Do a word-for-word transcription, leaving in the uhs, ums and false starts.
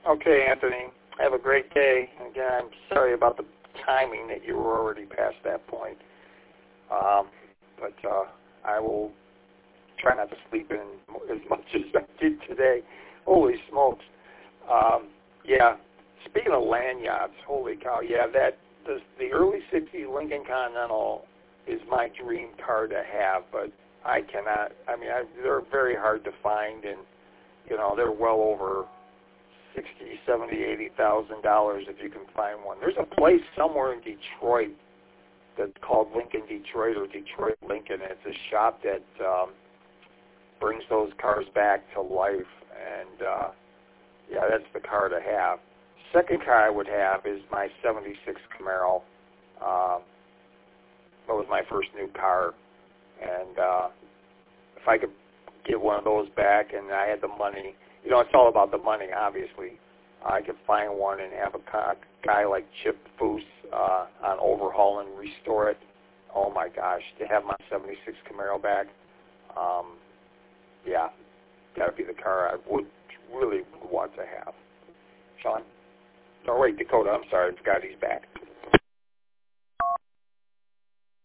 Okay, Anthony. Have a great day. Again, I'm sorry about the timing that you were already past that point. Um, but uh, I will try not to sleep in as much as I did today. Holy smokes. Um, yeah, speaking of lanyards, holy cow, yeah, that the, the early sixties Lincoln Continental is my dream car to have, but I cannot, I mean, I, they're very hard to find, and, you know, they're well over sixty, seventy, eighty thousand dollars if you can find one. There's a place somewhere in Detroit that's called Lincoln Detroit or Detroit Lincoln. It's a shop that um, brings those cars back to life, and uh, yeah, that's the car to have. Second car I would have is my seventy-six Camaro. Um, that was my first new car, and uh, if I could get one of those back and I had the money, you know, it's all about the money, obviously. I could find one and have a guy like Chip Foose uh, on overhaul and restore it. Oh, my gosh, to have my seventy-six Camaro back, um, yeah, that would be the car I would really want to have. Sean? Oh, wait, Dakota, I'm sorry, I forgot he's back.